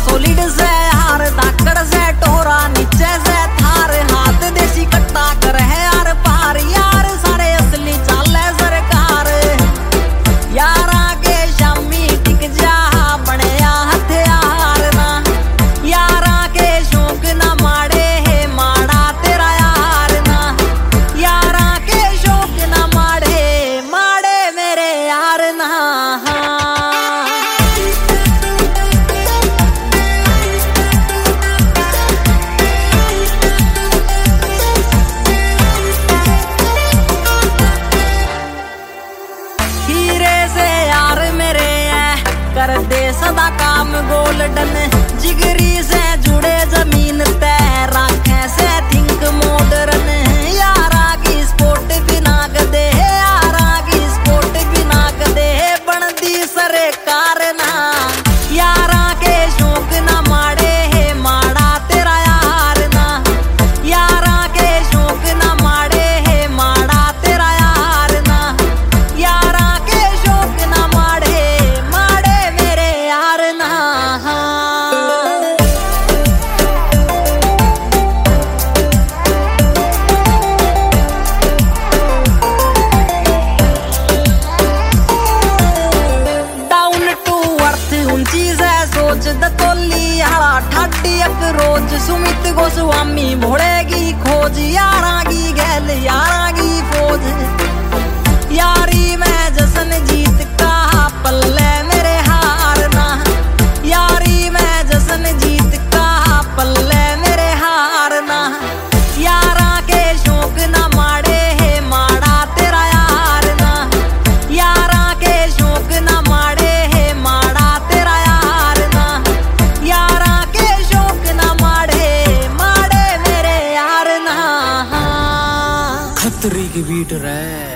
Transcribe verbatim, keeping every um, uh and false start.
Solid से हार धाकड़ से टोरा नीचे से थार हाथ देसी कट्टा कर है यार पार यार सारे असली चाले सरकार यारा के शामी टिक जा बनया हथियार ना यारा के शौक ना माड़े है माड़ा तेरा यार ना यारा के शौक ना माड़े माड़े मेरे यार ना कर दे सदा काम गोल्डन जिगरी से जुड़े जमीन तय राखे से थिंक मॉडर्न यारा की स्पोर्ट बिना गदे यारा की स्पोर्ट बिना गदे बनती सरकार ना यारा के शौक ना माड़े है माड़ा तेरा यार ना यारा के शौक ना माड़े है माड़ा तेरा यार ना यारा के शौक ना माड़े दतोली हरा ठाटी एक रोज सुमित गोस्वामी भोड़ेगी खोज यारा की गैल यारा की फौज यारी में जसन जीत का पल्ले मेरे हार ना यारी में जसन जीत का पल्ले मेरे हार ना यारा के शौक ना माड़े है माड़ा तेरा यार ना यारा के शौक ना माड़े है माड़ा तेरा यार ना यारा के शौक ना माड़े माड़े मेरे यार ना खतरी की बीट रे।